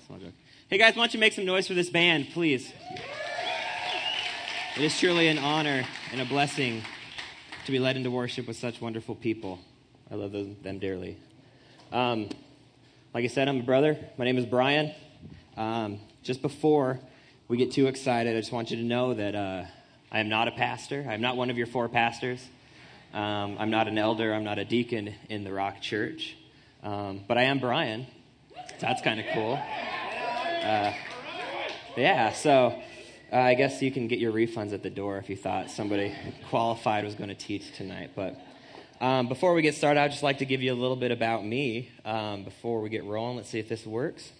Small joke. Hey guys, why don't you make some noise for this band, please? It is truly an honor and a blessing to be led into worship with such wonderful people. I love them dearly. Like I said, I'm a brother. My name is Brian. Just before we get too excited, I just want you to know that I am not a pastor. I'm not one of your four pastors. I'm not an elder. I'm not a deacon in the Rock Church. But I am Brian. So that's kind of cool. So I guess you can get your refunds at the door if you thought somebody qualified was going to teach tonight. But before we get started, I'd just like to give you a little bit about me before we get rolling. Let's see if this works.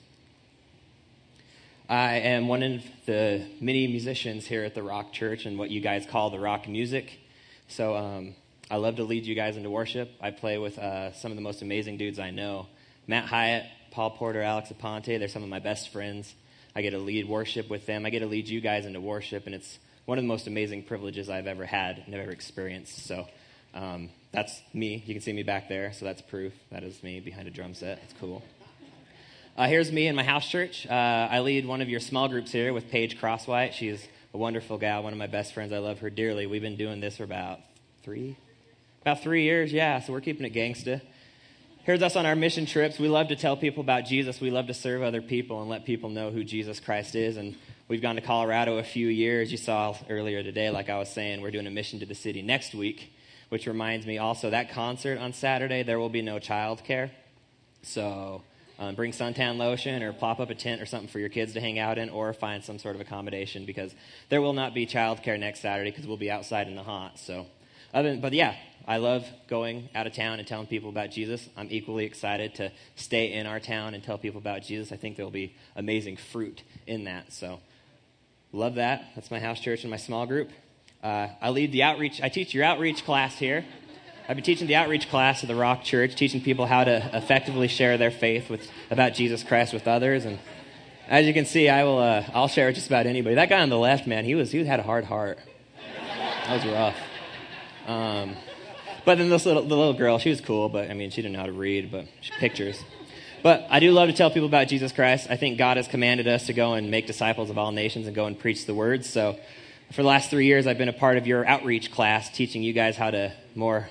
I am one of the many musicians here at the Rock Church and what you guys call the rock music. So I love to lead you guys into worship. I play with some of the most amazing dudes I know. Matt Hyatt, Paul Porter, Alex Aponte, they're some of my best friends. I get to lead worship with them. I get to lead you guys into worship, and it's one of the most amazing privileges I've ever had and ever experienced. So that's me. You can see me back there, so that's proof. That is me behind a drum set. It's cool. Here's me in my house church. I lead one of your small groups here with Paige Crosswhite. She is a wonderful gal, one of my best friends. I love her dearly. We've been doing this for about 3 years, yeah, so we're keeping it gangsta. Here's us on our mission trips. We love to tell people about Jesus. We love to serve other people and let people know who Jesus Christ is. And we've gone to Colorado a few years. You saw earlier today, like I was saying, we're doing a mission to the city next week, which reminds me also that concert on Saturday, there will be no child care. So bring suntan lotion or plop up a tent or something for your kids to hang out in, or find some sort of accommodation, because there will not be child care next Saturday because we'll be outside in the hot. So, I love going out of town and telling people about Jesus. I'm equally excited to stay in our town and tell people about Jesus. I think there will be amazing fruit in that. So, love that. That's my house church and my small group. I lead the outreach. I teach your outreach class here. I've been teaching the outreach class at the Rock Church, teaching people how to effectively share their faith about Jesus Christ with others. And as you can see, I'll share with just about anybody. That guy on the left, man, he had a hard heart. That was rough. But then the little girl, she was cool, but I mean, she didn't know how to read, but pictures. But I do love to tell people about Jesus Christ. I think God has commanded us to go and make disciples of all nations and go and preach the word. So for the last 3 years, I've been a part of your outreach class, teaching you guys how to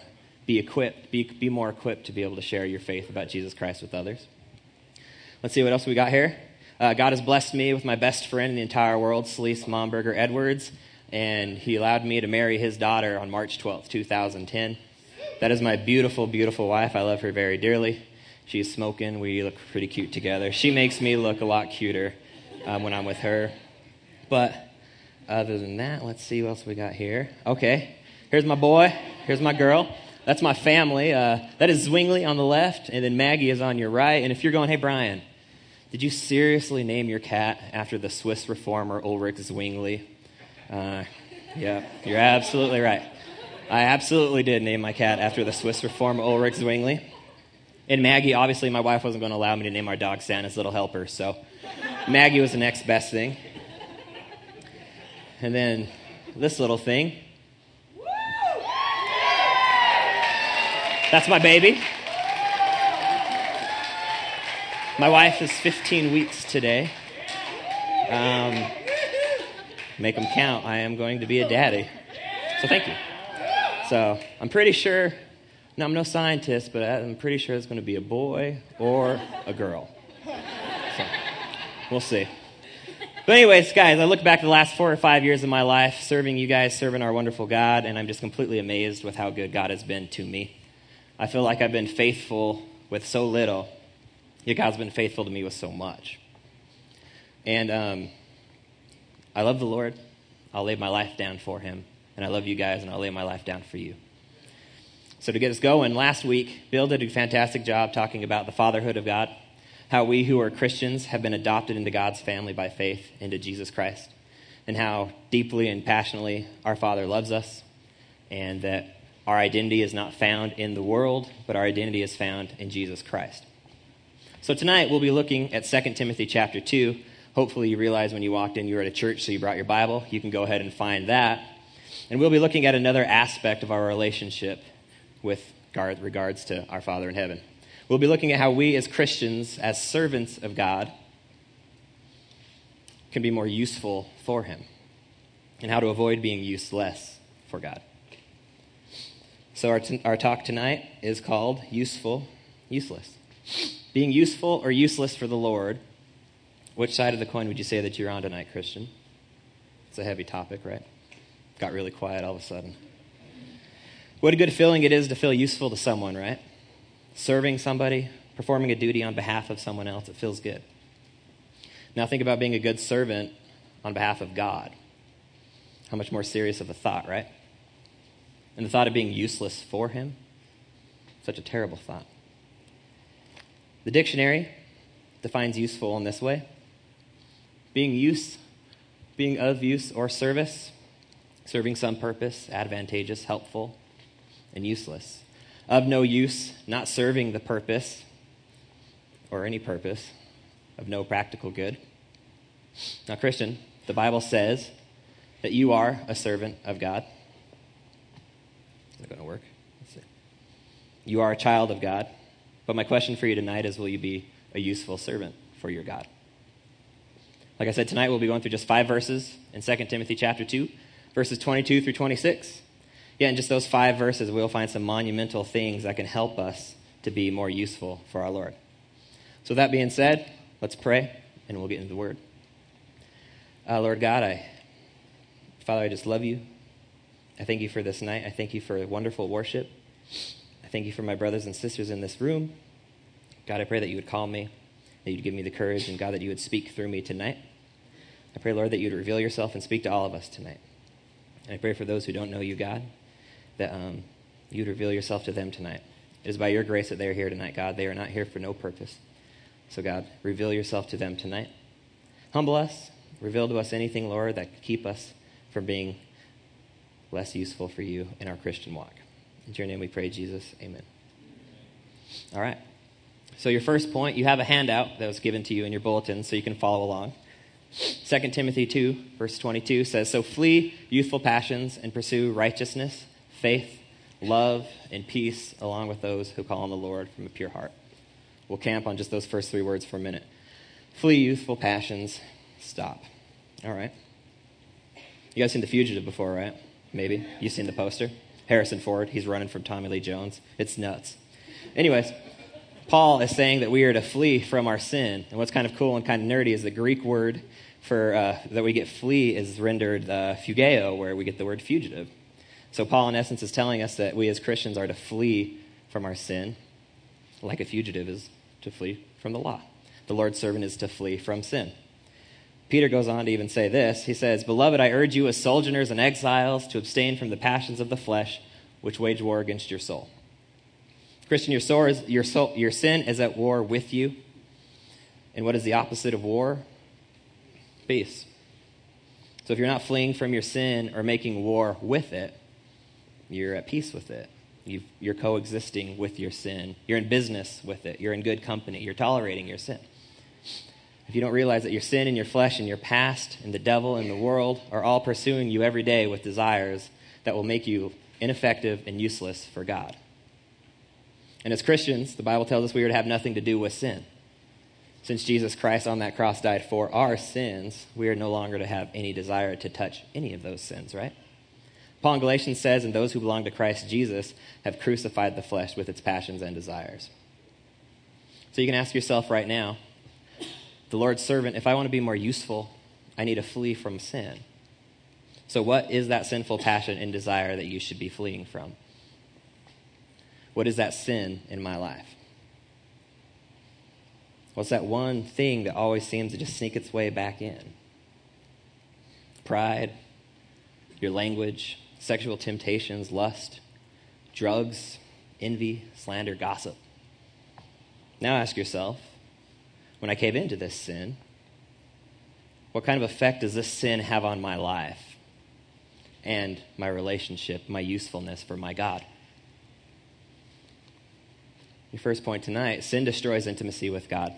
be more equipped to be able to share your faith about Jesus Christ with others. Let's see what else we got here. God has blessed me with my best friend in the entire world, Celeste Momberger Edwards, and he allowed me to marry his daughter on March 12th, 2010. That is my beautiful, beautiful wife. I love her very dearly. She's smoking. We look pretty cute together. She makes me look a lot cuter when I'm with her. But other than that, let's see what else we got here. Okay, here's my boy. Here's my girl. That's my family. That is Zwingli on the left, and then Maggie is on your right. And if you're going, hey, Brian, did you seriously name your cat after the Swiss reformer Ulrich Zwingli? Yeah, you're absolutely right. I absolutely did name my cat after the Swiss reformer Ulrich Zwingli. And Maggie, obviously my wife wasn't going to allow me to name our dog Santa's Little Helper, so Maggie was the next best thing. And then this little thing. That's my baby. My wife is 15 weeks today. Make them count. I am going to be a daddy. So thank you. So I'm pretty sure, now I'm no scientist, but I'm pretty sure it's going to be a boy or a girl. So we'll see. But anyways, guys, I look back at the last 4 or 5 years of my life serving you guys, serving our wonderful God, and I'm just completely amazed with how good God has been to me. I feel like I've been faithful with so little, yet God's been faithful to me with so much. And I love the Lord. I'll lay my life down for him. And I love you guys, and I'll lay my life down for you. So to get us going, last week, Bill did a fantastic job talking about the fatherhood of God, how we who are Christians have been adopted into God's family by faith into Jesus Christ, and how deeply and passionately our Father loves us, and that our identity is not found in the world, but our identity is found in Jesus Christ. So tonight, we'll be looking at 2 Timothy chapter 2. Hopefully you realize when you walked in you were at a church, so you brought your Bible. You can go ahead and find that. And we'll be looking at another aspect of our relationship with regards to our Father in heaven. We'll be looking at how we as Christians, as servants of God, can be more useful for him, and how to avoid being useless for God. So our talk tonight is called Useful, Useless. Being useful or useless for the Lord. Which side of the coin would you say that you're on tonight, Christian? It's a heavy topic, right? Got really quiet all of a sudden. What a good feeling it is to feel useful to someone, right? Serving somebody, performing a duty on behalf of someone else, it feels good. Now think about being a good servant on behalf of God. How much more serious of a thought, right? And the thought of being useless for him, such a terrible thought. The dictionary defines useful in this way. Being of use or service, serving some purpose, advantageous, helpful, and useless. Of no use, not serving the purpose or any purpose, of no practical good. Now, Christian, the Bible says that you are a servant of God. Is that going to work? Let's see. You are a child of God. But my question for you tonight is, will you be a useful servant for your God? Like I said, tonight we'll be going through just 5 verses in 2 Timothy chapter 2, verses 22 through 26. Yeah, in just those 5 verses, we'll find some monumental things that can help us to be more useful for our Lord. So that being said, let's pray, and we'll get into the Word. Lord God, Father, I just love you. I thank you for this night. I thank you for wonderful worship. I thank you for my brothers and sisters in this room. God, I pray that you would call me, that you'd give me the courage, and God, that you would speak through me tonight. I pray, Lord, that you'd reveal yourself and speak to all of us tonight. And I pray for those who don't know you, God, that you'd reveal yourself to them tonight. It is by your grace that they are here tonight, God. They are not here for no purpose. So, God, reveal yourself to them tonight. Humble us. Reveal to us anything, Lord, that could keep us from being less useful for you in our Christian walk. In your name we pray, Jesus. Amen. All right. So your first point, you have a handout that was given to you in your bulletin so you can follow along. 2 Timothy 2, verse 22 says, "So flee youthful passions and pursue righteousness, faith, love, and peace, along with those who call on the Lord from a pure heart." We'll camp on just those first 3 words for a minute. Flee youthful passions, stop. All right. You guys seen The Fugitive before, right? Maybe. You've seen the poster. Harrison Ford, he's running from Tommy Lee Jones. It's nuts. Anyways, Paul is saying that we are to flee from our sin. And what's kind of cool and kind of nerdy is the Greek word for that we get flee is rendered phugeo, where we get the word fugitive. So Paul, in essence, is telling us that we as Christians are to flee from our sin, like a fugitive is to flee from the law. The Lord's servant is to flee from sin. Peter goes on to even say this. He says, "Beloved, I urge you as sojourners and exiles to abstain from the passions of the flesh, which wage war against your soul." Christian, your sin is at war with you. And what is the opposite of war? Peace. So if you're not fleeing from your sin or making war with it, you're at peace with it. You're coexisting with your sin. You're in business with it. You're in good company. You're tolerating your sin. If you don't realize that your sin and your flesh and your past and the devil and the world are all pursuing you every day with desires that will make you ineffective and useless for God. And as Christians, the Bible tells us we are to have nothing to do with sin. Since Jesus Christ on that cross died for our sins, we are no longer to have any desire to touch any of those sins, right? Paul in Galatians says, "And those who belong to Christ Jesus have crucified the flesh with its passions and desires." So you can ask yourself right now, the Lord's servant, if I want to be more useful, I need to flee from sin. So what is that sinful passion and desire that you should be fleeing from? What is that sin in my life? What's that one thing that always seems to just sneak its way back in? Pride, your language, sexual temptations, lust, drugs, envy, slander, gossip. Now ask yourself, when I cave into this sin, what kind of effect does this sin have on my life and my relationship, my usefulness for my God? Your first point tonight, sin destroys intimacy with God.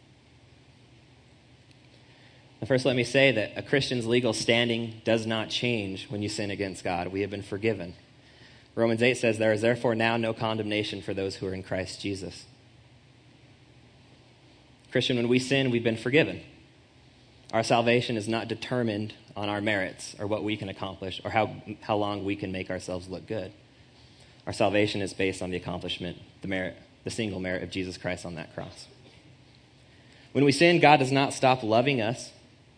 Now first, let me say that a Christian's legal standing does not change when you sin against God. We have been forgiven. Romans 8 says, "There is therefore now no condemnation for those who are in Christ Jesus." Christian, when we sin, we've been forgiven. Our salvation is not determined on our merits or what we can accomplish or how long we can make ourselves look good. Our salvation is based on the accomplishment, the single merit of Jesus Christ on that cross. When we sin, God does not stop loving us,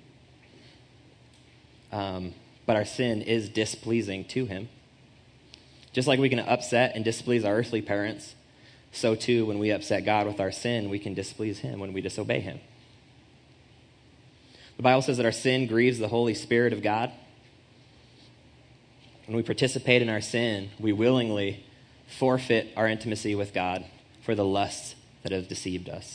but our sin is displeasing to him. Just like we can upset and displease our earthly parents, so too when we upset God with our sin, we can displease him when we disobey him. The Bible says that our sin grieves the Holy Spirit of God. When we participate in our sin, we willingly forfeit our intimacy with God for the lusts that have deceived us.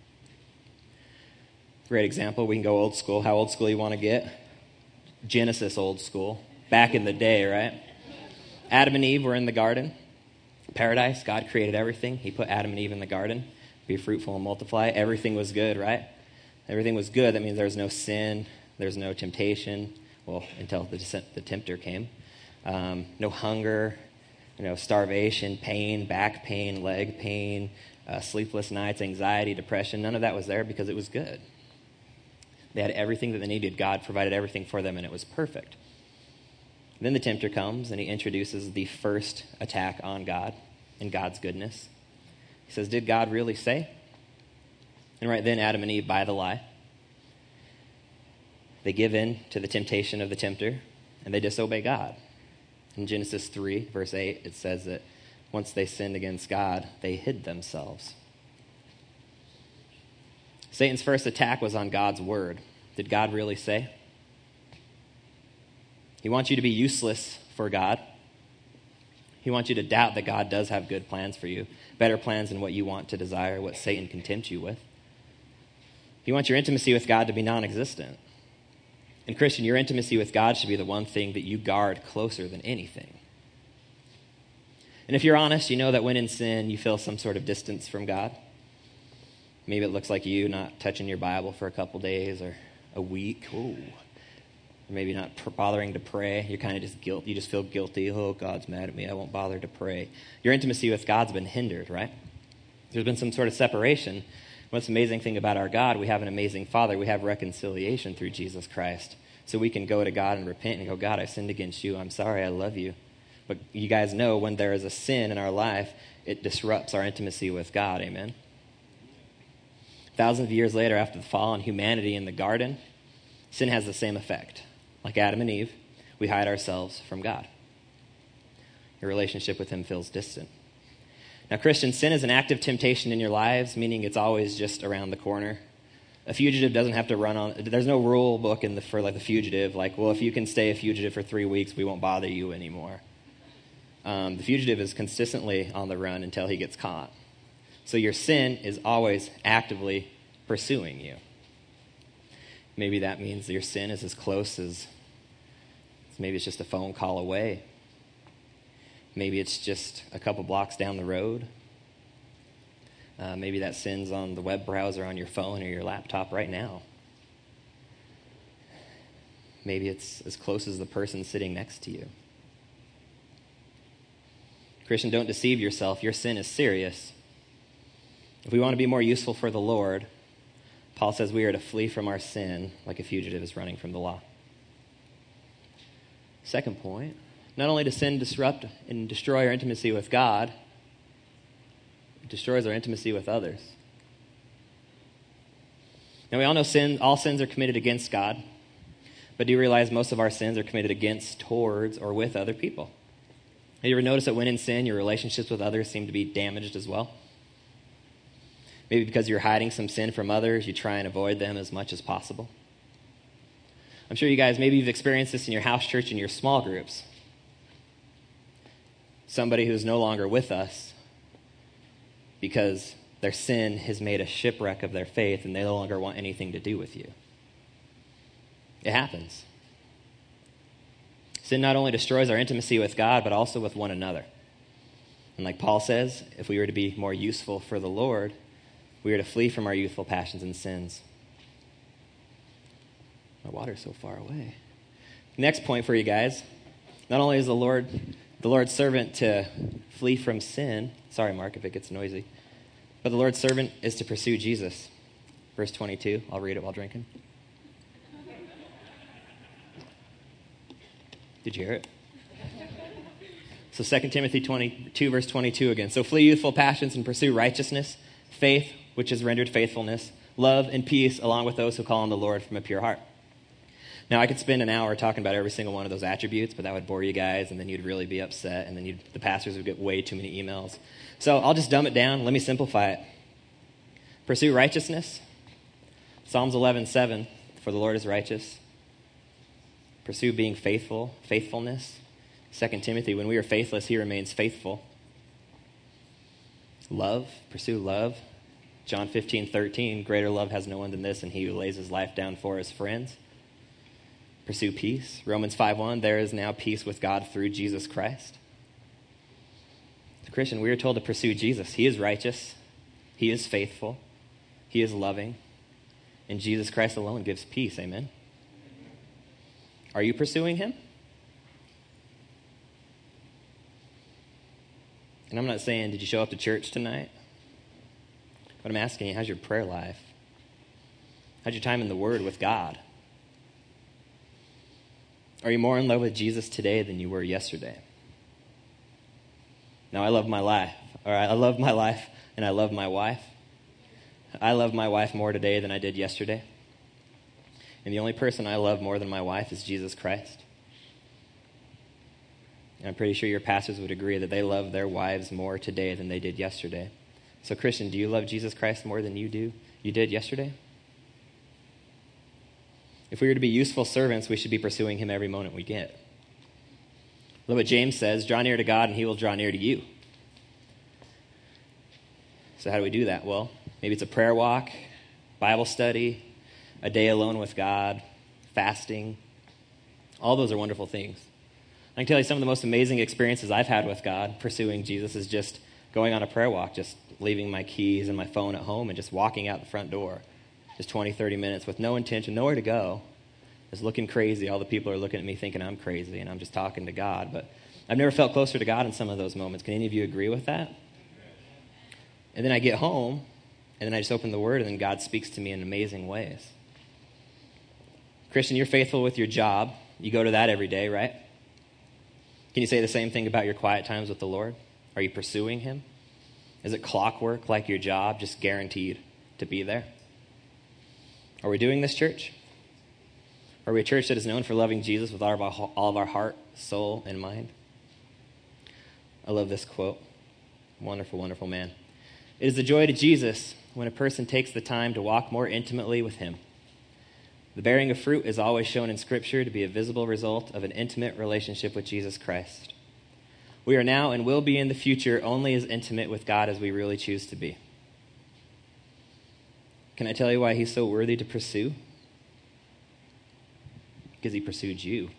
Great example. We can go old school. How old school you want to get? Genesis old school. Back in the day, right? Adam and Eve were in the garden. Paradise. God created everything. He put Adam and Eve in the garden. Be fruitful and multiply. Everything was good, right? Everything was good. That means there was no sin. There's no temptation. Well, until the tempter came. No hunger. Starvation, pain, back pain, leg pain, sleepless nights, anxiety, depression. None of that was there because it was good. They had everything that they needed. God provided everything for them, and it was perfect. Then the tempter comes, and he introduces the first attack on God and God's goodness. He says, did God really say? And right then, Adam and Eve buy the lie. They give in to the temptation of the tempter, and they disobey God. In Genesis 3, verse 8, it says that once they sinned against God, they hid themselves. Satan's first attack was on God's word. Did God really say? He wants you to be useless for God. He wants you to doubt that God does have good plans for you, better plans than what you want to desire, what Satan can tempt you with. He wants your intimacy with God to be non-existent. And Christian, your intimacy with God should be the one thing that you guard closer than anything. And if you're honest, you know that when in sin, you feel some sort of distance from God. Maybe it looks like you not touching your Bible for a couple days or a week. Ooh. Or maybe not bothering to pray. You're kind of just guilty. You just feel guilty. Oh, God's mad at me. I won't bother to pray. Your intimacy with God's been hindered, right? There's been some sort of separation. What's the amazing thing about our God? We have an amazing Father. We have reconciliation through Jesus Christ. So we can go to God and repent and go, God, I sinned against you. I'm sorry. I love you. But you guys know when there is a sin in our life, it disrupts our intimacy with God. Amen? Thousands of years later, after the fall in humanity in the garden, sin has the same effect. Like Adam and Eve, we hide ourselves from God. Your relationship with him feels distant. Now, Christian, sin is an active temptation in your lives, meaning it's always just around the corner. A fugitive doesn't have to run on. There's no rule book for the fugitive. Like, well, if you can stay a fugitive for 3 weeks, we won't bother you anymore. The fugitive is consistently on the run until he gets caught. So your sin is always actively pursuing you. Maybe that means that your sin is as close as, maybe it's just a phone call away. Maybe it's just a couple blocks down the road. Maybe that sin's on the web browser on your phone or your laptop right now. Maybe it's as close as the person sitting next to you. Christian, don't deceive yourself. Your sin is serious. If we want to be more useful for the Lord, Paul says we are to flee from our sin like a fugitive is running from the law. Second point, not only does sin disrupt and destroy our intimacy with God, it destroys our intimacy with others. Now we all know all sins are committed against God, but do you realize most of our sins are committed against, towards, or with other people? Have you ever noticed that when in sin, your relationships with others seem to be damaged as well? Maybe because you're hiding some sin from others, you try and avoid them as much as possible. I'm sure you guys, maybe you've experienced this in your house church and your small groups. Somebody who's no longer with us because their sin has made a shipwreck of their faith and they no longer want anything to do with you. It happens. Sin not only destroys our intimacy with God, but also with one another. And like Paul says, if we were to be more useful for the Lord, we are to flee from our youthful passions and sins. My water's so far away. Next point for you guys. Not only is the Lord's servant to flee from sin. Sorry, Mark, if it gets noisy. But the Lord's servant is to pursue Jesus. Verse 22. I'll read it while drinking. Did you hear it? So 2 Timothy 22, verse 22 again. So flee youthful passions and pursue righteousness, faith, which is rendered faithfulness, love and peace, along with those who call on the Lord from a pure heart. Now, I could spend an hour talking about every single one of those attributes, but that would bore you guys, and then you'd really be upset, and then the pastors would get way too many emails. So I'll just dumb it down. Let me simplify it. Pursue righteousness. Psalms 11:7, for the Lord is righteous. Pursue being faithful, faithfulness. 2 Timothy, when we are faithless, he remains faithful. Love, pursue love. John 15:13, greater love has no one than this, and he who lays his life down for his friends. Pursue peace. Romans 5:1, there is now peace with God through Jesus Christ. Christian, we are told to pursue Jesus. He is righteous. He is faithful. He is loving. And Jesus Christ alone gives peace. Amen. Are you pursuing him? And I'm not saying, did you show up to church tonight? But I'm asking you, how's your prayer life? How's your time in the Word with God? Are you more in love with Jesus today than you were yesterday? Now, I love my life. All right, I love my life, and I love my wife. I love my wife more today than I did yesterday. And the only person I love more than my wife is Jesus Christ. And I'm pretty sure your pastors would agree that they love their wives more today than they did yesterday. So, Christian, do you love Jesus Christ more than you did yesterday? If we were to be useful servants, we should be pursuing him every moment we get. Look what James says, draw near to God and he will draw near to you. So how do we do that? Well, maybe it's a prayer walk, Bible study, a day alone with God, fasting. All those are wonderful things. I can tell you some of the most amazing experiences I've had with God pursuing Jesus is just going on a prayer walk, just leaving my keys and my phone at home and just walking out the front door. Just 20, 30 minutes with no intention, nowhere to go. Just looking crazy. All the people are looking at me thinking I'm crazy and I'm just talking to God. But I've never felt closer to God in some of those moments. Can any of you agree with that? And then I get home and then I just open the Word and then God speaks to me in amazing ways. Christian, you're faithful with your job. You go to that every day, right? Can you say the same thing about your quiet times with the Lord? Are you pursuing him? Is it clockwork like your job, just guaranteed to be there? Are we doing this, church? Are we a church that is known for loving Jesus with all of our heart, soul, and mind? I love this quote. Wonderful, wonderful man. It is the joy to Jesus when a person takes the time to walk more intimately with him. The bearing of fruit is always shown in Scripture to be a visible result of an intimate relationship with Jesus Christ. We are now and will be in the future only as intimate with God as we really choose to be. Can I tell you why he's so worthy to pursue? Because he pursued you.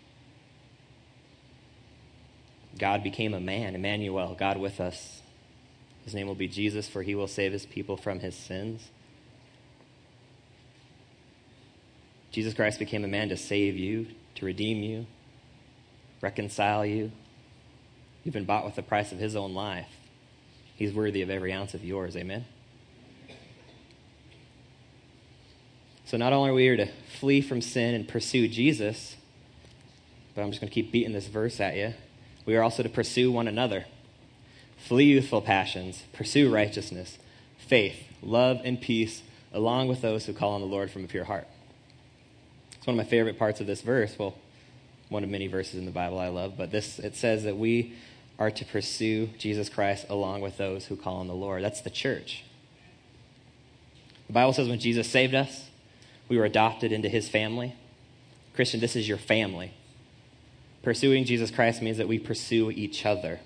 God became a man, Emmanuel, God with us. His name will be Jesus, for he will save his people from his sins. Jesus Christ became a man to save you, to redeem you, reconcile you. You've been bought with the price of his own life. He's worthy of every ounce of yours. Amen? So not only are we here to flee from sin and pursue Jesus, but I'm just going to keep beating this verse at you. We are also to pursue one another. Flee youthful passions, pursue righteousness, faith, love, and peace, along with those who call on the Lord from a pure heart. It's one of my favorite parts of this verse. Well, one of many verses in the Bible I love, but it says that we are to pursue Jesus Christ along with those who call on the Lord. That's the church. The Bible says when Jesus saved us, we were adopted into his family. Christian, this is your family. Pursuing Jesus Christ means that we pursue each other.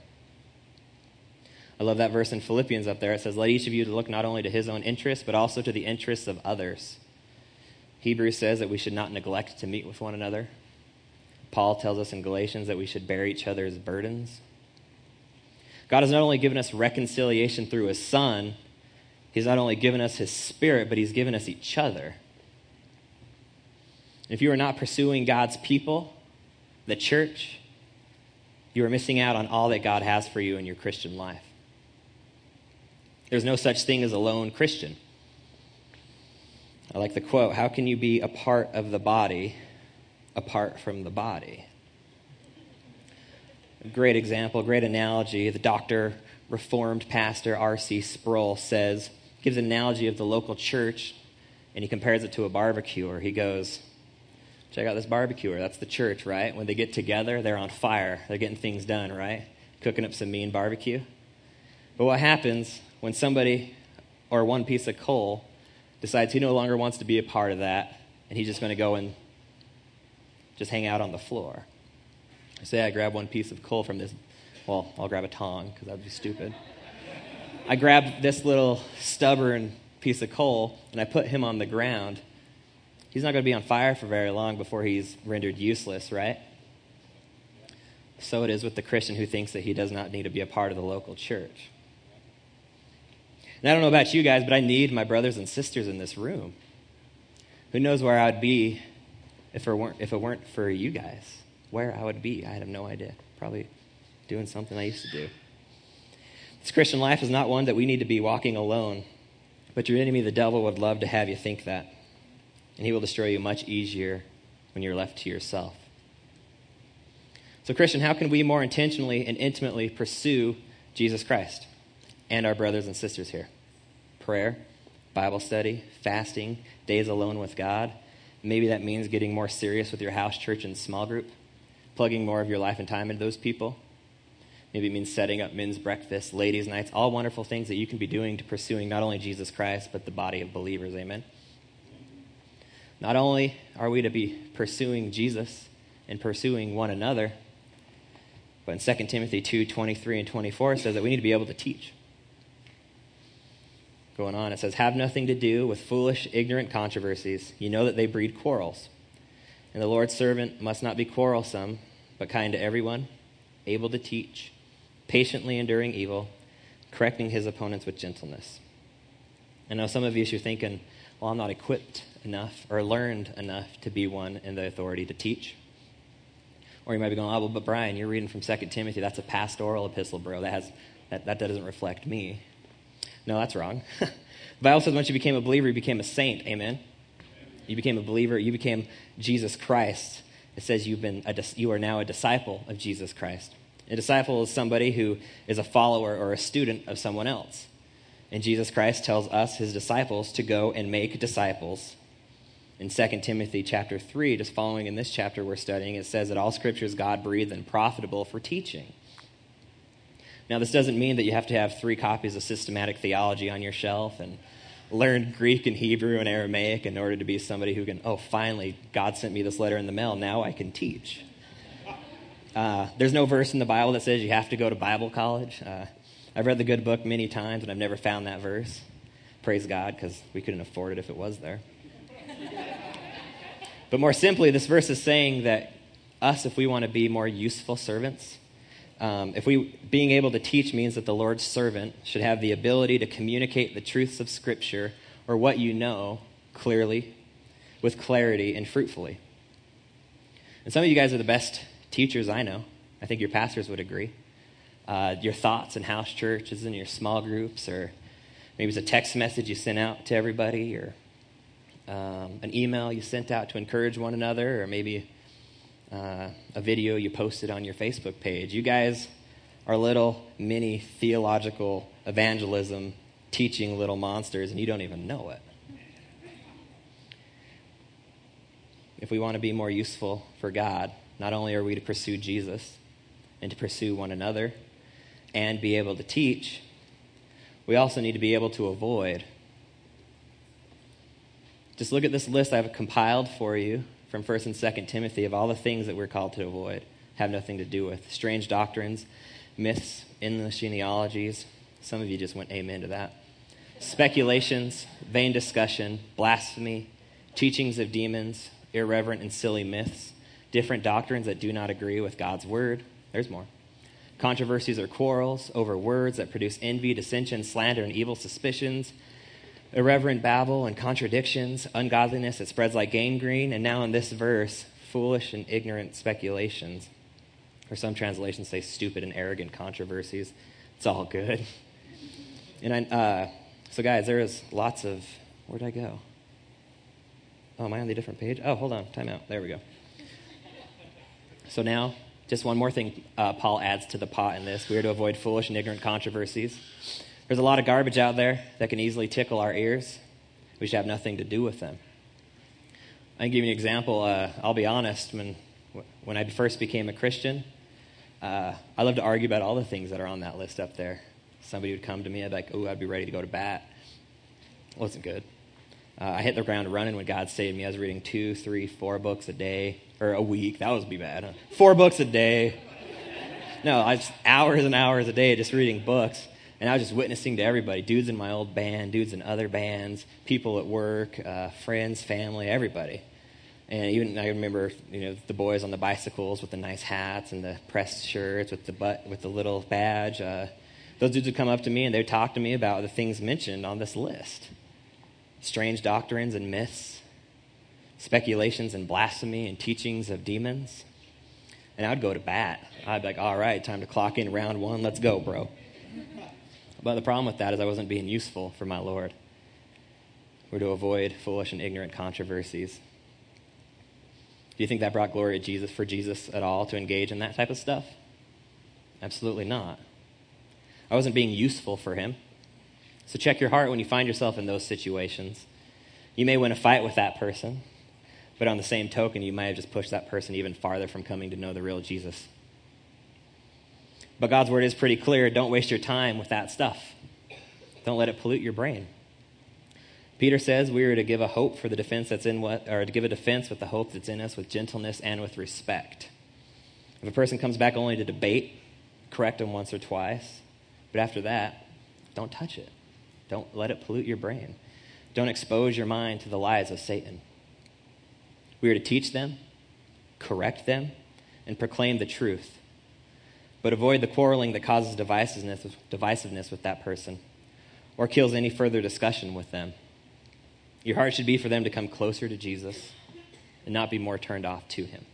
I love that verse in Philippians up there. It says, let each of you look not only to his own interests, but also to the interests of others. Hebrews says that we should not neglect to meet with one another. Paul tells us in Galatians that we should bear each other's burdens. God has not only given us reconciliation through his Son, he's not only given us his Spirit, but he's given us each other. If you are not pursuing God's people, the church, you are missing out on all that God has for you in your Christian life. There's no such thing as a lone Christian. I like the quote, how can you be a part of the body apart from the body? A great example, great analogy. The Dr. Reformed pastor R.C. Sproul gives an analogy of the local church, and he compares it to a barbecuer. He goes, check out this barbecuer. That's the church, right? When they get together, they're on fire. They're getting things done, right? Cooking up some mean barbecue. But what happens when somebody or one piece of coal decides he no longer wants to be a part of that, and he's just going to go and just hang out on the floor? Say I grab one piece of coal from this, well, I'll grab a tong because that would be stupid. I grab this little stubborn piece of coal and I put him on the ground. He's not going to be on fire for very long before he's rendered useless, right? So it is with the Christian who thinks that he does not need to be a part of the local church. And I don't know about you guys, but I need my brothers and sisters in this room. Who knows where I would be if it weren't for you guys? Where I would be, I have no idea. Probably doing something I used to do. This Christian life is not one that we need to be walking alone, but your enemy, the devil, would love to have you think that. And he will destroy you much easier when you're left to yourself. So, Christian, how can we more intentionally and intimately pursue Jesus Christ and our brothers and sisters here? Prayer, Bible study, fasting, days alone with God. Maybe that means getting more serious with your house church and small group, plugging more of your life and time into those people. Maybe it means setting up men's breakfasts, ladies' nights, all wonderful things that you can be doing to pursuing not only Jesus Christ, but the body of believers. Amen. Not only are we to be pursuing Jesus and pursuing one another, but in 2 Timothy 2:23 and 24, it says that we need to be able to teach. Going on, it says, have nothing to do with foolish, ignorant controversies. You know that they breed quarrels. And the Lord's servant must not be quarrelsome, but kind to everyone, able to teach, patiently enduring evil, correcting his opponents with gentleness. I know some of you are thinking, well, I'm not equipped enough or learned enough to be one in the authority to teach. Or you might be going, oh, well, but Brian, you're reading from 2 Timothy. That's a pastoral epistle, bro. That doesn't reflect me. No, that's wrong. The Bible says once you became a believer, you became a saint. Amen? You became a believer. You became Jesus Christ. It says you are now a disciple of Jesus Christ. A disciple is somebody who is a follower or a student of someone else. And Jesus Christ tells us, his disciples, to go and make disciples. In 2 Timothy chapter 3, just following in this chapter we're studying, it says that all scripture is God-breathed and profitable for teaching. Now, this doesn't mean that you have to have 3 copies of systematic theology on your shelf and learn Greek and Hebrew and Aramaic in order to be somebody who can, oh, finally, God sent me this letter in the mail. Now I can teach. There's no verse in the Bible that says you have to go to Bible college. I've read the good book many times, and I've never found that verse. Praise God, because we couldn't afford it if it was there. But more simply, this verse is saying that us, if we want to be more useful servants, being able to teach means that the Lord's servant should have the ability to communicate the truths of Scripture or what you know clearly, with clarity, and fruitfully. And some of you guys are the best teachers I know. I think your pastors would agree. Your thoughts in house churches and your small groups, or maybe it's a text message you sent out to everybody, or an email you sent out to encourage one another, or maybe a video you posted on your Facebook page. You guys are little mini theological evangelism teaching little monsters, and you don't even know it. If we want to be more useful for God, not only are we to pursue Jesus and to pursue one another and be able to teach, we also need to be able to avoid. Just look at this list I've compiled for you from 1 and 2 Timothy of all the things that we're called to avoid, have nothing to do with. Strange doctrines, myths, endless genealogies. Some of you just went amen to that. Speculations, vain discussion, blasphemy, teachings of demons, irreverent and silly myths, different doctrines that do not agree with God's word. There's more. Controversies or quarrels over words that produce envy, dissension, slander, and evil suspicions, irreverent babble and contradictions, ungodliness that spreads like gangrene, and now in this verse, foolish and ignorant speculations. Or some translations say stupid and arrogant controversies. It's all good. And so guys, there is lots of, where'd I go? Oh, am I on the different page? Oh, hold on, time out. There we go. So now Just one more thing Paul adds to the pot in this. We are to avoid foolish and ignorant controversies. There's a lot of garbage out there that can easily tickle our ears. We should have nothing to do with them. I can give you an example. I'll be honest. When I first became a Christian, I love to argue about all the things that are on that list up there. Somebody would come to me, I'd be like, I'd be ready to go to bat. It wasn't good. I hit the ground running when God saved me. I was reading 2, 3, 4 books a day, or a week. That would be bad, huh? 4 books a day. No, I was hours and hours a day just reading books. And I was just witnessing to everybody, dudes in my old band, dudes in other bands, people at work, friends, family, everybody. And even I remember, the boys on the bicycles with the nice hats and the pressed shirts with the little badge. Those dudes would come up to me and they'd talk to me about the things mentioned on this list. Strange doctrines and myths, speculations and blasphemy and teachings of demons. And I'd go to bat. I'd be like, all right, time to clock in round 1. Let's go, bro. But the problem with that is I wasn't being useful for my Lord. We're to avoid foolish and ignorant controversies. Do you think that brought glory to Jesus for Jesus at all to engage in that type of stuff? Absolutely not. I wasn't being useful for him. So check your heart when you find yourself in those situations. You may win a fight with that person, but on the same token, you might have just pushed that person even farther from coming to know the real Jesus. But God's word is pretty clear. Don't waste your time with that stuff. Don't let it pollute your brain. Peter says we are to give a hope for the defense that's in to give a defense with the hope that's in us with gentleness and with respect. If a person comes back only to debate, correct them once or twice. But after that, don't touch it. Don't let it pollute your brain. Don't expose your mind to the lies of Satan. We are to teach them, correct them, and proclaim the truth. But avoid the quarreling that causes divisiveness with that person or kills any further discussion with them. Your heart should be for them to come closer to Jesus and not be more turned off to him.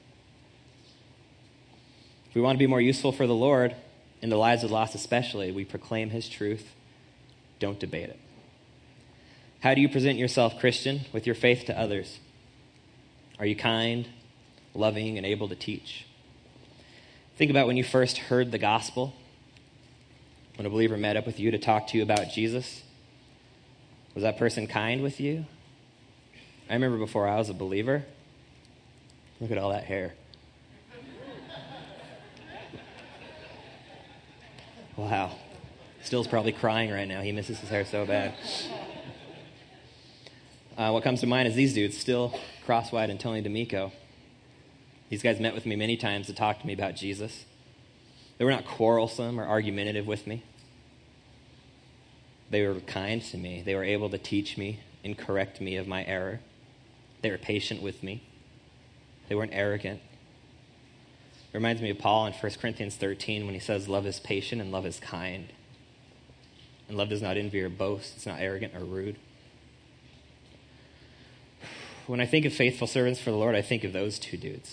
If we want to be more useful for the Lord, in the lives of the lost especially, we proclaim his truth. Don't debate it. How do you present yourself, Christian, with your faith to others? Are you kind, loving, and able to teach? Think about when you first heard the gospel, when a believer met up with you to talk to you about Jesus. Was that person kind with you? I remember before I was a believer. Look at all that hair. Wow. Still's probably crying right now. He misses his hair so bad. What comes to mind is these dudes, Still, Crosswhite, and Tony D'Amico. These guys met with me many times to talk to me about Jesus. They were not quarrelsome or argumentative with me. They were kind to me. They were able to teach me and correct me of my error. They were patient with me. They weren't arrogant. It reminds me of Paul in 1 Corinthians 13 when he says, love is patient and love is kind. And love does not envy or boast. It's not arrogant or rude. When I think of faithful servants for the Lord, I think of those two dudes.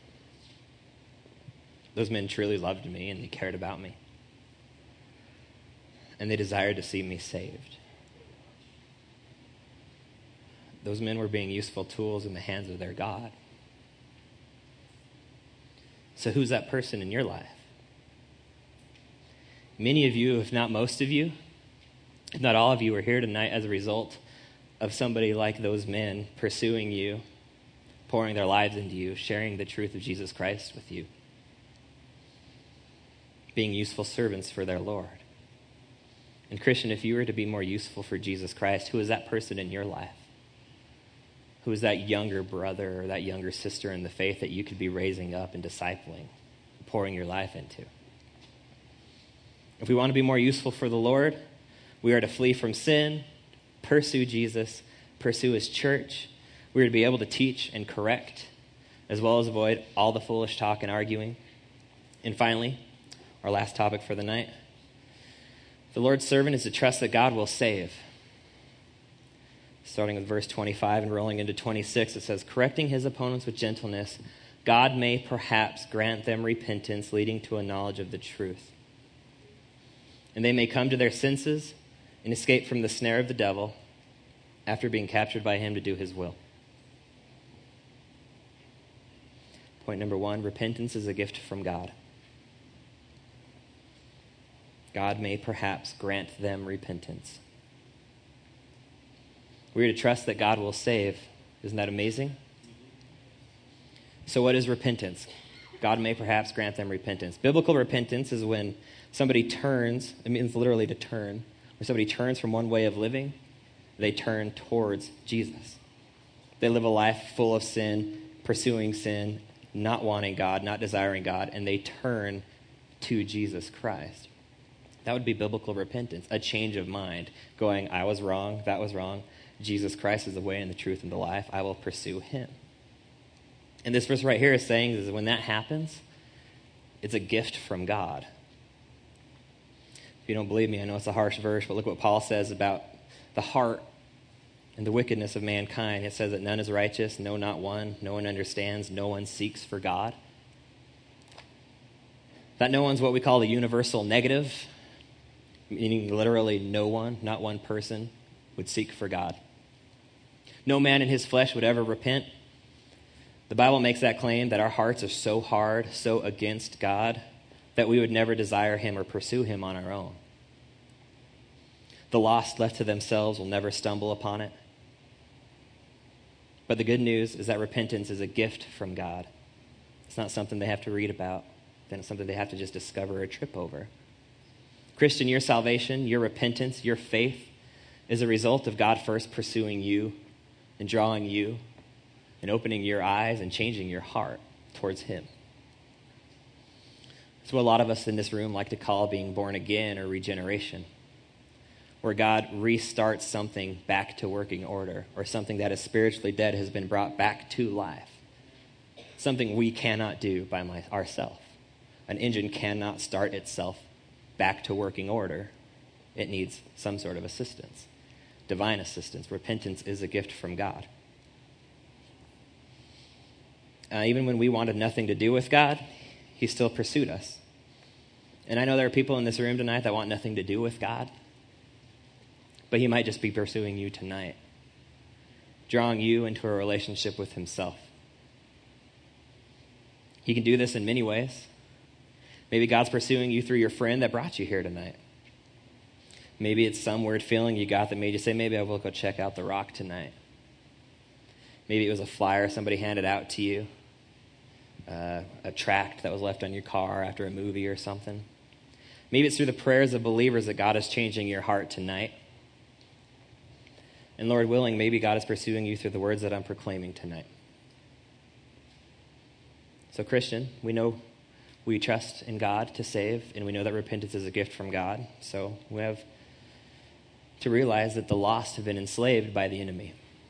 Those men truly loved me and they cared about me. And they desired to see me saved. Those men were being useful tools in the hands of their God. So who's that person in your life? Many of you, if not most of you, if not all of you, are here tonight as a result of somebody like those men pursuing you, pouring their lives into you, sharing the truth of Jesus Christ with you, being useful servants for their Lord. And Christian, if you were to be more useful for Jesus Christ, who is that person in your life? Who is that younger brother or that younger sister in the faith that you could be raising up and discipling, pouring your life into? If we want to be more useful for the Lord, we are to flee from sin, pursue Jesus, pursue his church. We are to be able to teach and correct, as well as avoid all the foolish talk and arguing. And finally, our last topic for the night. The Lord's servant is to trust that God will save. Starting with verse 25 and rolling into 26, it says, correcting his opponents with gentleness, God may perhaps grant them repentance leading to a knowledge of the truth. And they may come to their senses and escape from the snare of the devil after being captured by him to do his will. Point number 1, repentance is a gift from God. God may perhaps grant them repentance. We're to trust that God will save. Isn't that amazing? So what is repentance? God may perhaps grant them repentance. Biblical repentance is when somebody turns, it means literally to turn, when somebody turns from one way of living, they turn towards Jesus. They live a life full of sin, pursuing sin, not wanting God, not desiring God, and they turn to Jesus Christ. That would be biblical repentance, a change of mind, going, I was wrong, that was wrong. Jesus Christ is the way and the truth and the life. I will pursue him. And this verse right here is saying is when that happens, it's a gift from God. If you don't believe me, I know it's a harsh verse, but look what Paul says about the heart and the wickedness of mankind. It says that none is righteous, no, not one. No one understands, no one seeks for God. That no one's what we call the universal negative, meaning literally no one, not one person, would seek for God. No man in his flesh would ever repent. The Bible makes that claim that our hearts are so hard, so against God, that we would never desire him or pursue him on our own. The lost left to themselves will never stumble upon it. But the good news is that repentance is a gift from God. It's not something they have to read about. Then it's something they have to just discover or trip over. Christian, your salvation, your repentance, your faith is a result of God first pursuing you and drawing you and opening your eyes and changing your heart towards him. It's what a lot of us in this room like to call being born again or regeneration, where God restarts something back to working order, or something that is spiritually dead has been brought back to life. Something we cannot do by ourselves. An engine cannot start itself back to working order. It needs some sort of assistance, divine assistance. Repentance is a gift from God. Even when we wanted nothing to do with God, he still pursued us. And I know there are people in this room tonight that want nothing to do with God, but he might just be pursuing you tonight, drawing you into a relationship with himself. He can do this in many ways. Maybe God's pursuing you through your friend that brought you here tonight. Maybe it's some weird feeling you got that made you say, maybe I will go check out the Rock tonight. Maybe it was a flyer somebody handed out to you, a tract that was left on your car after a movie or something. Maybe it's through the prayers of believers that God is changing your heart tonight. And Lord willing, maybe God is pursuing you through the words that I'm proclaiming tonight. So Christian, we trust in God to save, and we know that repentance is a gift from God. So we have to realize that the lost have been enslaved by the enemy.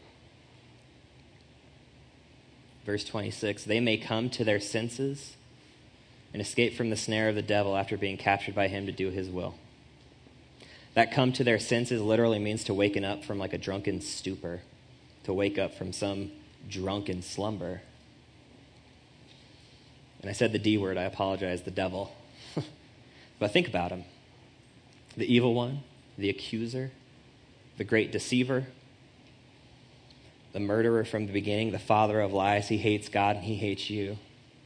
Verse 26, they may come to their senses and escape from the snare of the devil after being captured by him to do his will. That come to their senses literally means to waken up from like a drunken stupor, to wake up from some drunken slumber. And I said the D word, I apologize, the devil. But think about him. The evil one, the accuser, the great deceiver, the murderer from the beginning, the father of lies. He hates God and he hates you.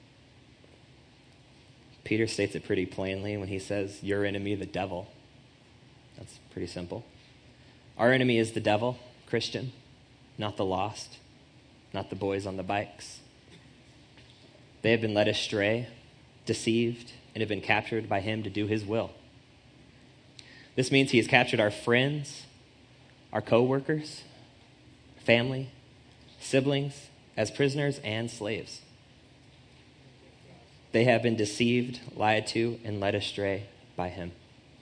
Peter states it pretty plainly when he says, your enemy, the devil. That's pretty simple. Our enemy is the devil, Christian, not the lost, not the boys on the bikes. They have been led astray, deceived, and have been captured by him to do his will. This means he has captured our friends, our co-workers, family, siblings, as prisoners and slaves. They have been deceived, lied to, and led astray by him.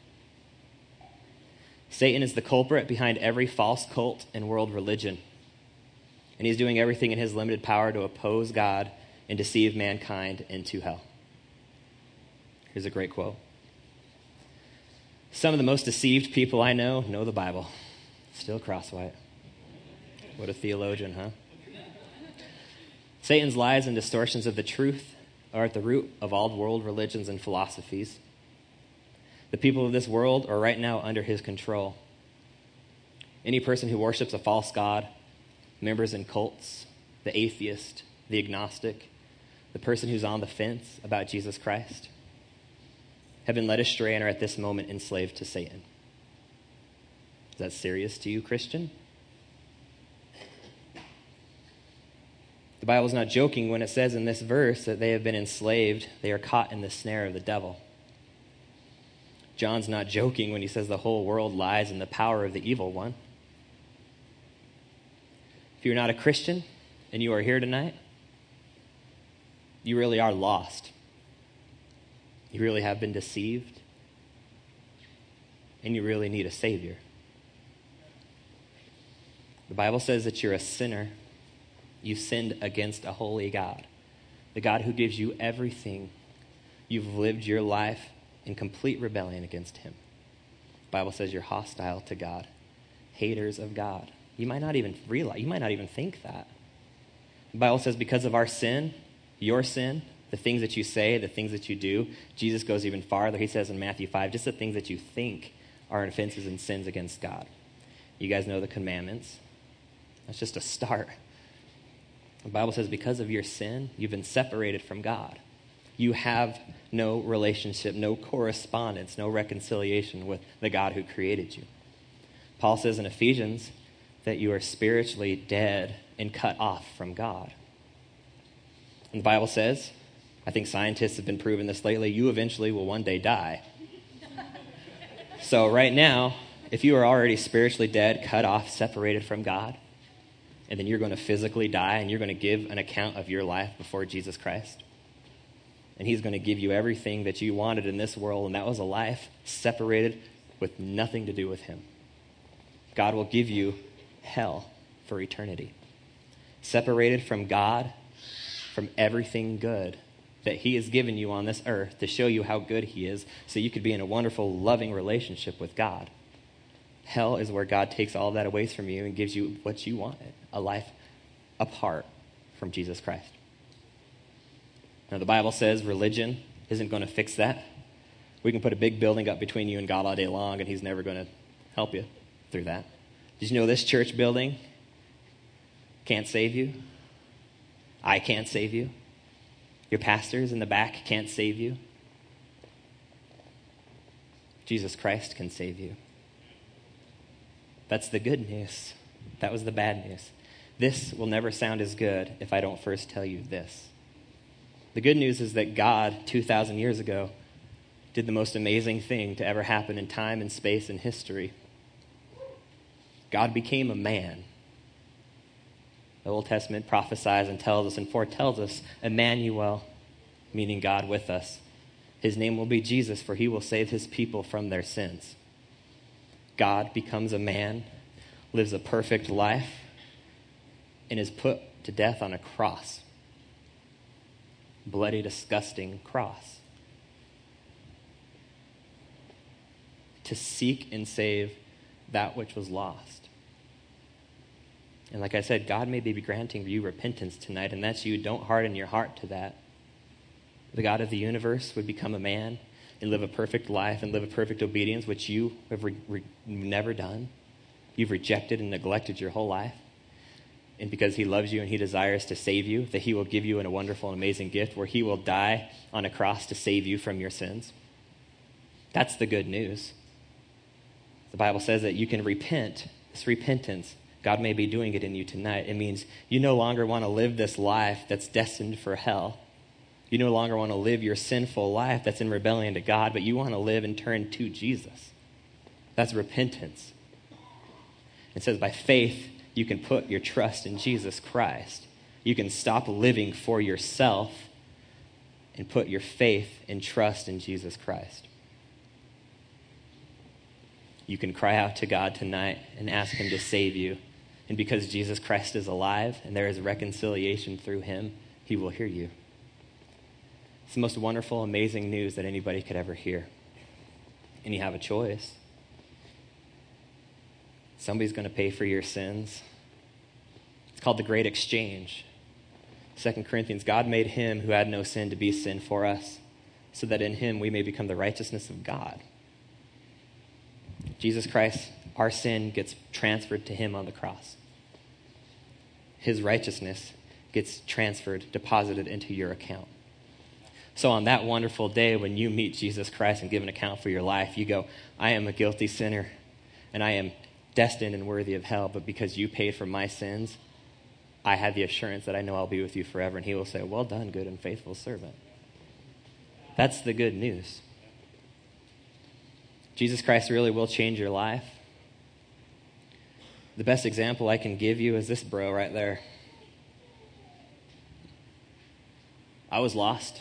Satan is the culprit behind every false cult and world religion. And he's doing everything in his limited power to oppose God and deceive mankind into hell. Here's a great quote. Some of the most deceived people I know the Bible. Still Crosswhite. What a theologian, huh? Satan's lies and distortions of the truth are at the root of all world religions and philosophies. The people of this world are right now under his control. Any person who worships a false god, members in cults, the atheist, the agnostic, the the person who's on the fence about Jesus Christ, have been led astray and are at this moment enslaved to Satan. Is that serious to you, Christian? The Bible is not joking when it says in this verse that they have been enslaved. They are caught in the snare of the devil. John's not joking when he says the whole world lies in the power of the evil one. If you're not a Christian and you are here tonight, you really are lost. You really have been deceived. And you really need a Savior. The Bible says that you're a sinner. You've sinned against a holy God, the God who gives you everything. You've lived your life in complete rebellion against him. The Bible says you're hostile to God, haters of God. You might not even realize, you might not even think that. The Bible says because of our sin, your sin, the things that you say, the things that you do, Jesus goes even farther. He says in Matthew 5, just the things that you think are offenses and sins against God. You guys know the commandments. That's just a start. The Bible says because of your sin, you've been separated from God. You have no relationship, no correspondence, no reconciliation with the God who created you. Paul says in Ephesians that you are spiritually dead and cut off from God. And the Bible says, I think scientists have been proving this lately, you eventually will one day die. So right now, if you are already spiritually dead, cut off, separated from God, and then you're going to physically die and you're going to give an account of your life before Jesus Christ. And he's going to give you everything that you wanted in this world, and that was a life separated with nothing to do with him. God will give you hell for eternity. Separated from God, from everything good that he has given you on this earth to show you how good he is, so you could be in a wonderful, loving relationship with God. Hell is where God takes all that away from you and gives you what you wanted, a life apart from Jesus Christ. Now, the Bible says religion isn't going to fix that. We can put a big building up between you and God all day long, and he's never going to help you through that. Did you know this church building can't save you? I can't save you. Your pastors in the back can't save you. Jesus Christ can save you. That's the good news. That was the bad news. This will never sound as good if I don't first tell you this. The good news is that God, 2,000 years ago, did the most amazing thing to ever happen in time and space and history. God became a man. The Old Testament prophesies and tells us and foretells us Emmanuel, meaning God with us. His name will be Jesus, for he will save his people from their sins. God becomes a man, lives a perfect life, and is put to death on a cross. Bloody, disgusting cross. To seek and save that which was lost. And like I said, God may be granting you repentance tonight, and that's you. Don't harden your heart to that. The God of the universe would become a man and live a perfect life and live a perfect obedience, which you have never done. You've rejected and neglected your whole life. And because he loves you and he desires to save you, that he will give you a wonderful and amazing gift where he will die on a cross to save you from your sins. That's the good news. The Bible says that you can repent. This repentance, God may be doing it in you tonight. It means you no longer want to live this life that's destined for hell. You no longer want to live your sinful life that's in rebellion to God, but you want to live and turn to Jesus. That's repentance. It says by faith, you can put your trust in Jesus Christ. You can stop living for yourself and put your faith and trust in Jesus Christ. You can cry out to God tonight and ask him to save you. And because Jesus Christ is alive and there is reconciliation through him, he will hear you. It's the most wonderful, amazing news that anybody could ever hear. And you have a choice. Somebody's going to pay for your sins. It's called the Great Exchange. 2 Corinthians, God made him who had no sin to be sin for us, so that in him we may become the righteousness of God. Jesus Christ, our sin gets transferred to him on the cross. His righteousness gets transferred, deposited into your account. So on that wonderful day when you meet Jesus Christ and give an account for your life, you go, I am a guilty sinner, and I am destined and worthy of hell, but because you paid for my sins, I have the assurance that I know I'll be with you forever. And he will say, well done, good and faithful servant. That's the good news. Jesus Christ really will change your life. The best example I can give you is this bro right there. I was lost,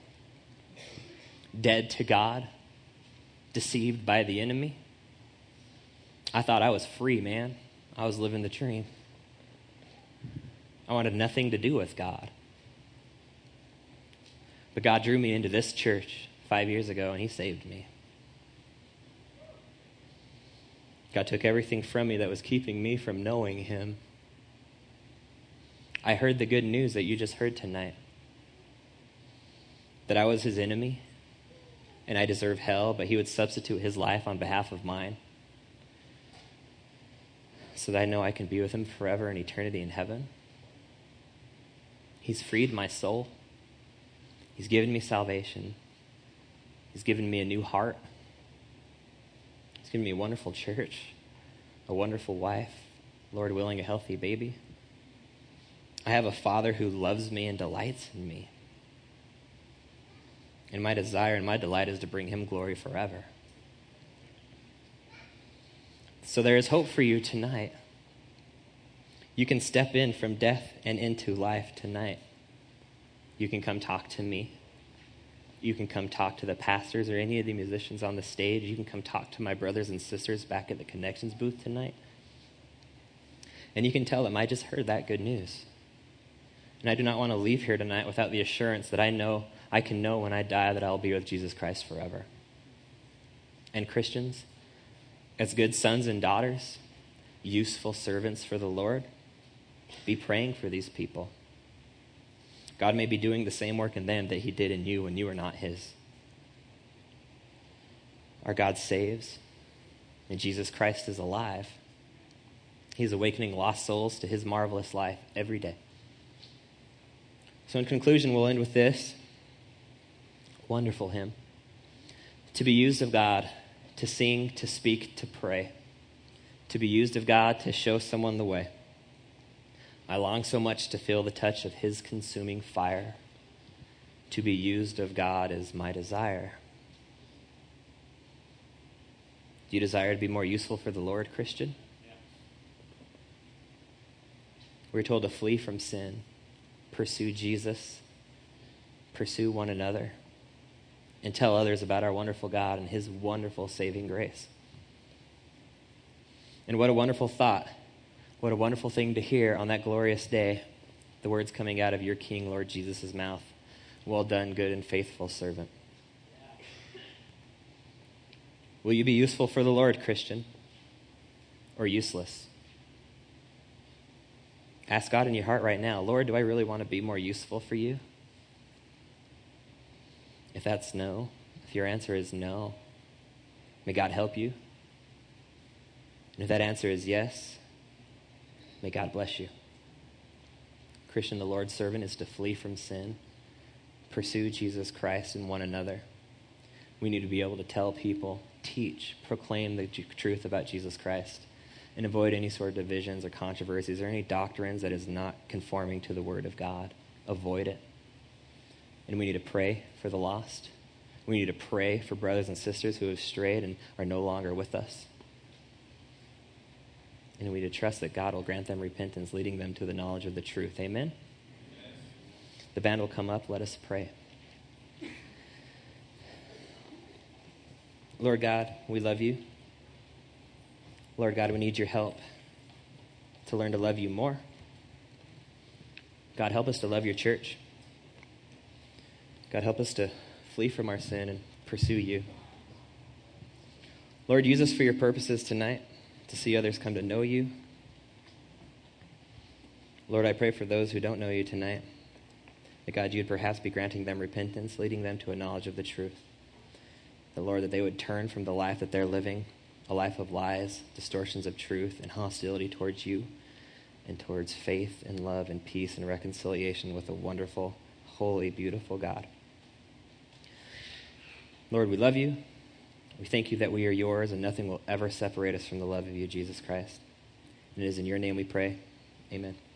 dead to God, deceived by the enemy. I thought I was free, man. I was living the dream. I wanted nothing to do with God. But God drew me into this church 5 years ago, and he saved me. God took everything from me that was keeping me from knowing him. I heard the good news that you just heard tonight, that I was his enemy, and I deserve hell, but he would substitute his life on behalf of mine, so that I know I can be with him forever in eternity in heaven. He's freed my soul. He's given me salvation. He's given me a new heart. He's given me a wonderful church, a wonderful wife, Lord willing, a healthy baby. I have a Father who loves me and delights in me. And my desire and my delight is to bring him glory forever. So there is hope for you tonight. You can step in from death and into life tonight. You can come talk to me. You can come talk to the pastors or any of the musicians on the stage. You can come talk to my brothers and sisters back at the Connections booth tonight. And you can tell them, I just heard that good news. And I do not want to leave here tonight without the assurance that I can know when I die that I'll be with Jesus Christ forever. And Christians, as good sons and daughters, useful servants for the Lord, be praying for these people. God may be doing the same work in them that he did in you when you were not his. Our God saves, and Jesus Christ is alive. He's awakening lost souls to his marvelous life every day. So in conclusion, we'll end with this wonderful hymn. To be used of God, to sing, to speak, to pray. To be used of God to show someone the way. I long so much to feel the touch of his consuming fire. To be used of God is my desire. Do you desire to be more useful for the Lord, Christian? Yeah. We're told to flee from sin, pursue Jesus, pursue one another, and tell others about our wonderful God and his wonderful saving grace. And what a wonderful thought. What a wonderful thing to hear on that glorious day, the words coming out of your King, Lord Jesus' mouth. Well done, good and faithful servant. Will you be useful for the Lord, Christian, or useless? Ask God in your heart right now, Lord, do I really want to be more useful for you? If that's no, if your answer is no, may God help you. And if that answer is yes, may God bless you. Christian, the Lord's servant is to flee from sin, pursue Jesus Christ and one another. We need to be able to tell people, teach, proclaim the truth about Jesus Christ, and avoid any sort of divisions or controversies or any doctrines that is not conforming to the Word of God. Avoid it. And we need to pray for the lost. We need to pray for brothers and sisters who have strayed and are no longer with us. And we need to trust that God will grant them repentance, leading them to the knowledge of the truth. Amen? Yes. The band will come up. Let us pray. Lord God, we love you. Lord God, we need your help to learn to love you more. God, help us to love your church. God, help us to flee from our sin and pursue you. Lord, use us for your purposes tonight, to see others come to know you. Lord, I pray for those who don't know you tonight, that God, you'd perhaps be granting them repentance, leading them to a knowledge of the truth. That, Lord, that they would turn from the life that they're living, a life of lies, distortions of truth, and hostility towards you, and towards faith and love and peace and reconciliation with a wonderful, holy, beautiful God. Lord, we love you. We thank you that we are yours and nothing will ever separate us from the love of you, Jesus Christ. And it is in your name we pray. Amen.